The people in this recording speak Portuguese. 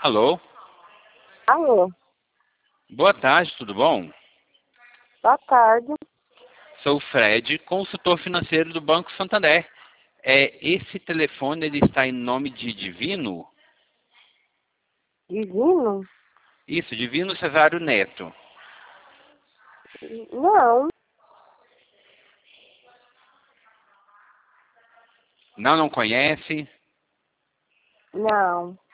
Alô, Alô, boa tarde, tudo bom? boa tarde. Sou o Fred, consultor financeiro do Banco Santander. Esse telefone ele está em nome de Divino? Divino? Isso, Divino Cesário Neto. Não, Não conhece? não.